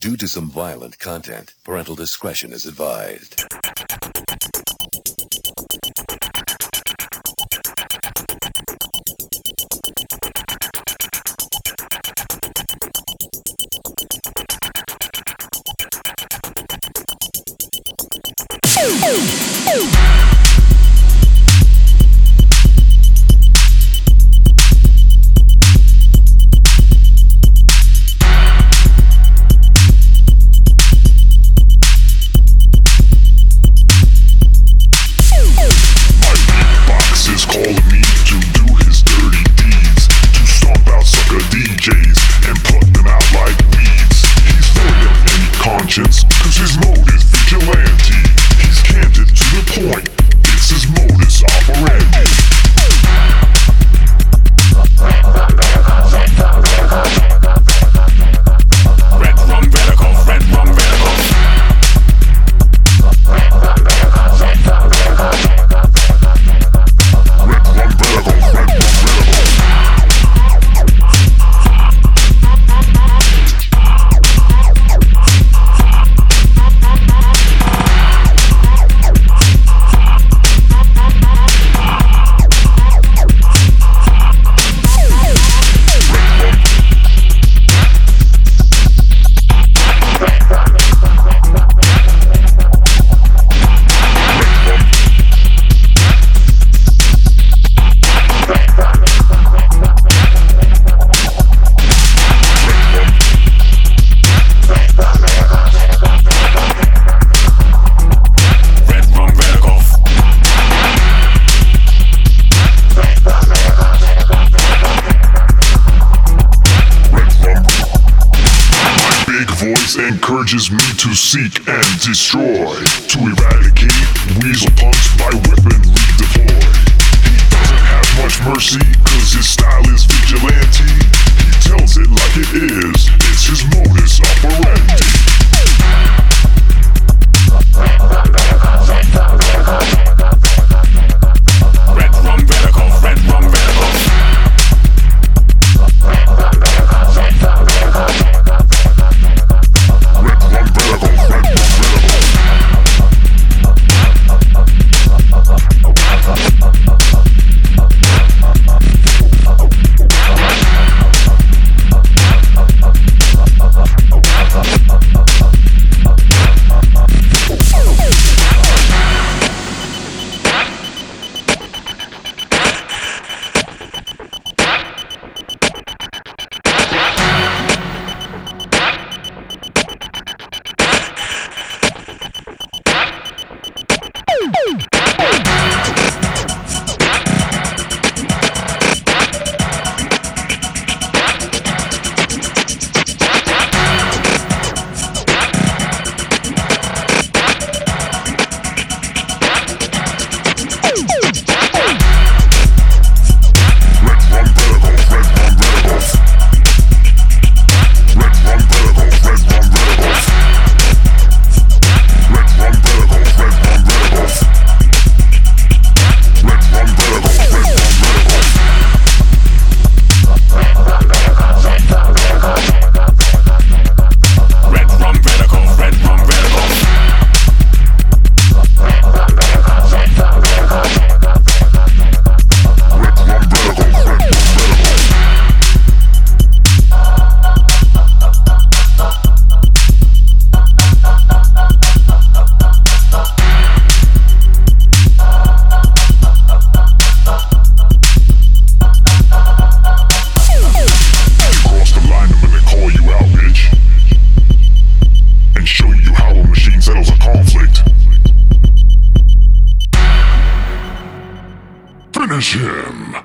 Due to some violent content, parental discretion is advised. Cause his mode is vigilante. He's candid to the point. It's his modus operandi. Red rum radical, red rum radical. Red rum radical, red rum radical. Voice encourages me to seek and destroy, to eradicate weasel punks by weapon redeploy. He doesn't have much mercy, cause his style is vigilante. He tells it like it is, it's his modus operandi. Red rum radical, red rum radical. Finish him!